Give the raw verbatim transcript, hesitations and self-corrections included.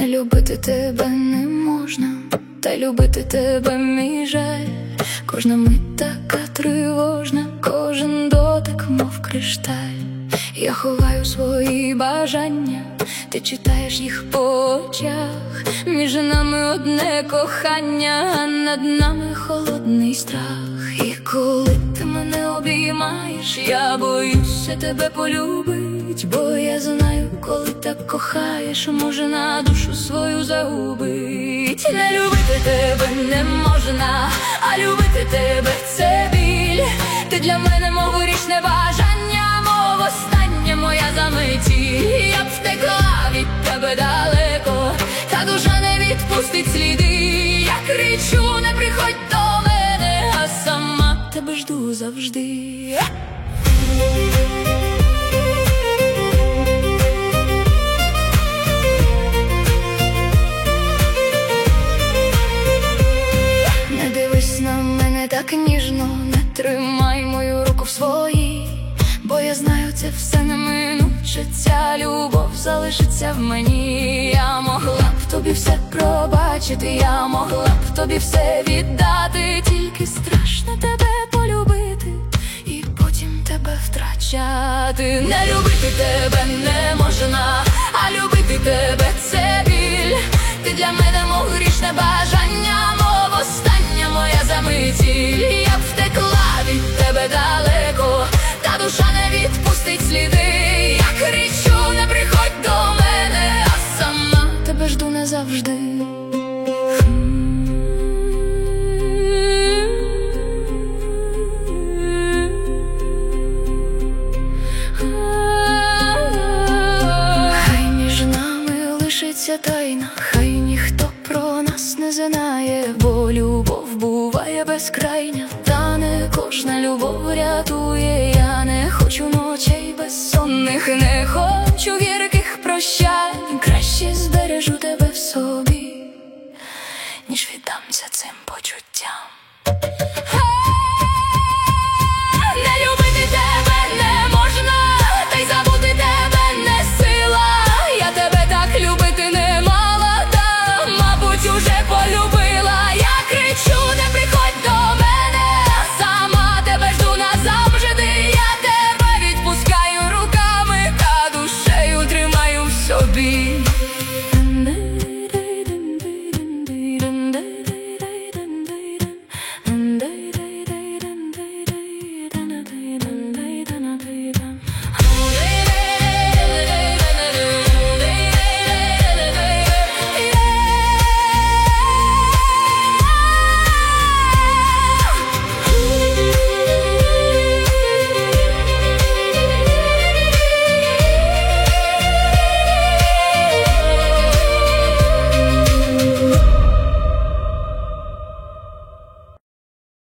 любити тебе не можна, та й любити тебе мій жаль. Кожна мить така тривожна, кожен дотик, мов кришталь. Я ховаю свої бажання, ти читаєш їх по очах. Між нами одне кохання, а над нами холодний страх. І коли ти мене обіймаєш, я боюся тебе полюбить, бо я знаю, коли так кохаєш, може на душу свою загубить. Не любити тебе не можна, а любити тебе — це біль. Ти для мене мов грішне бажання, мов остання моя заметіль. Я б втекла від тебе далеко, та душа не відпустить сліди. Я кричу: не приходь до мене, а сама тебе жду завжди. Не дивись на мене так ніжно, не тримай мою руку в своїй, бо я знаю, це все неминуче, ця любов залишиться в мені. Я могла б тобі все пробачити, я могла б тобі все віддати, тільки страшно тебе полюбити і потім тебе втрачати. Не любити тебе не можна, а любити тебе — це біль. Ти для мене мов грішне бажання, мов остання моя заметіль. Я б втекла від тебе далеко, та душа не відпустить сліди. Я кричу: не приходь до мене, а сама тебе жду назавжди. Хай між нами лишиться тайна, хай ніхто про нас не знає, бо любов буває безкрайня, та не кожна любов рятує. Я не хочу ночей безсонних, не хочу гірких прощань. Краще збережу тебе в собі, ніж віддамся цим почуттям.